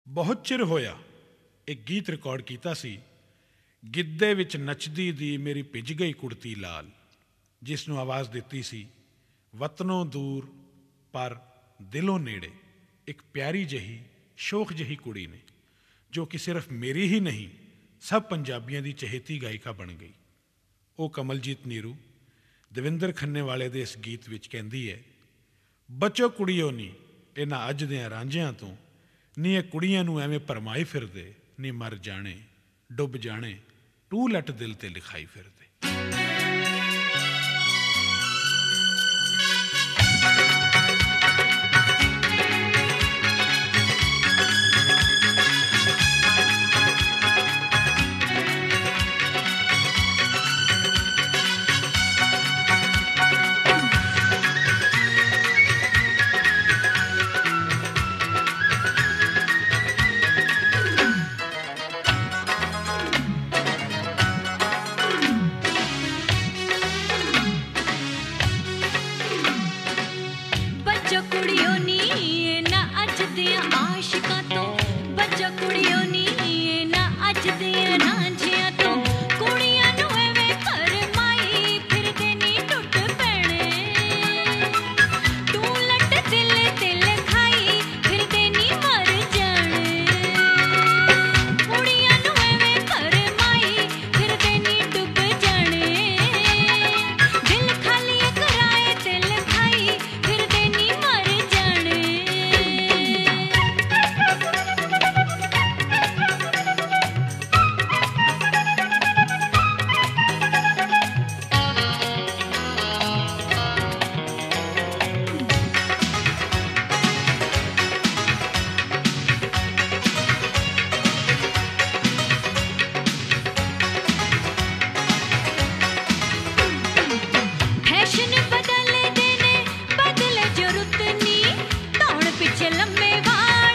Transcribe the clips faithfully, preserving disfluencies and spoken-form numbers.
बहुत चिर होया एक गीत रिकॉर्ड किया सी, गिद्धे विच नचदी दी मेरी भिज गई कुड़ती लाल, जिसनों आवाज़ दी सी वतनों दूर पर दिलों नेड़े एक प्यारी जही शोख जही कुड़ी ने, जो कि सिर्फ मेरी ही नहीं सब पंजाबियों की चहेती गायिका बन गई। वो कमलजीत नीरू दविंदर खन्ने वाले दे इस गीत विच कहंदी है, बचो कुड़ियों नी इन्हां अज दियां रांझियां तो, नी ये कुड़ियां नूं एवें भरमाई फिरदे, नी मर जाने डुब जाने टू लट दिल ते लिखाई फिरदे।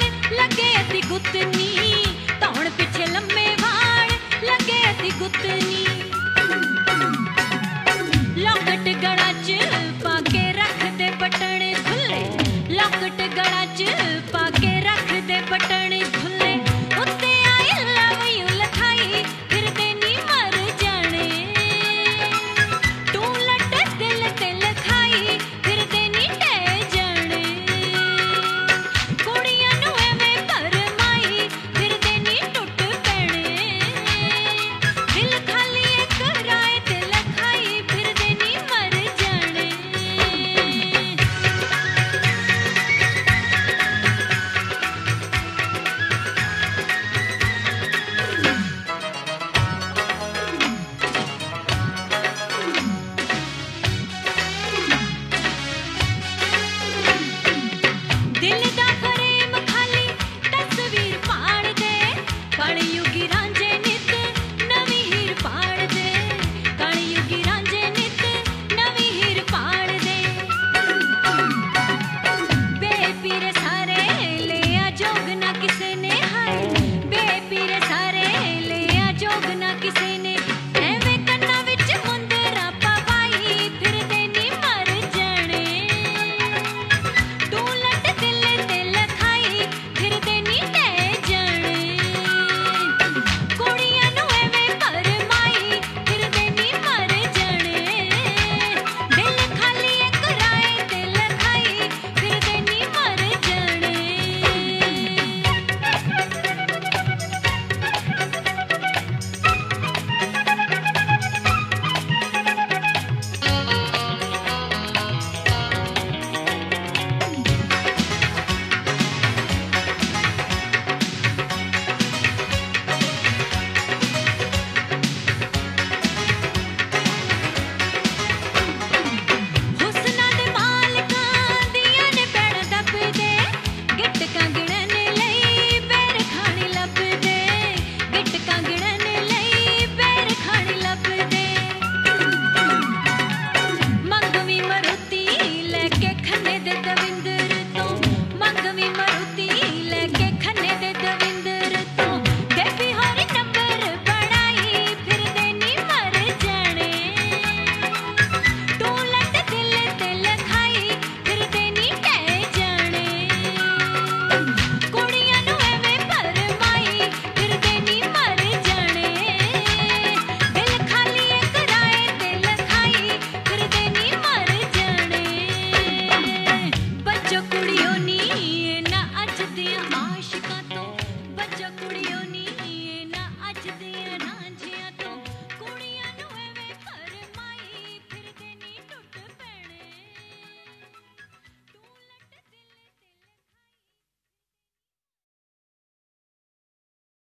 गुत्तनी तौण पिछे लम्मे वाल लगे अति गुत्तनी।